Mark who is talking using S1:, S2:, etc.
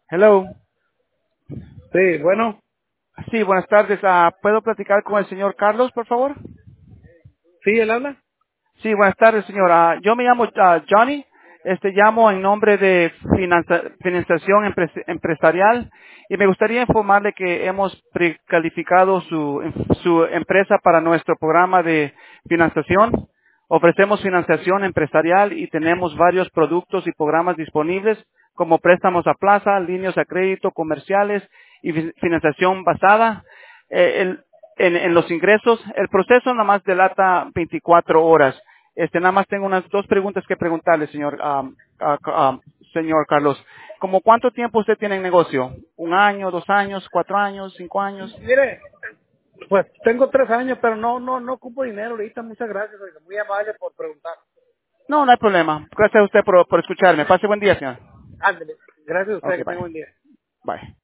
S1: Hello.
S2: Sí, bueno,
S1: Sí, buenas tardes. ¿Puedo platicar con el señor Carlos, por favor?
S2: sí, él habla.
S1: Sí, buenas tardes, señor. Yo me llamo Johnny. Llamo en nombre de Financiación Empresarial y me gustaría informarle que hemos precalificado su empresa para nuestro programa de financiación. Ofrecemos financiación empresarial y tenemos varios productos y programas disponibles como préstamos a plaza, líneas a crédito, comerciales y financiación basada en los ingresos. El proceso nada más delata 24 horas. Nada más tengo unas dos preguntas que preguntarle, señor Carlos. ¿Cómo cuánto tiempo usted tiene en negocio? ¿Un año, 2 años, 4 años, 5 años?
S2: Mire, pues tengo 3 años, pero no ocupo dinero ahorita. Muchas gracias, oiga, muy amable por preguntar.
S1: No, no hay problema. Gracias a usted por escucharme. Pase buen día, señor.
S2: Ándele. Gracias a usted,
S1: Ok,
S2: que tenga
S1: bye.
S2: buen día.
S1: Bye.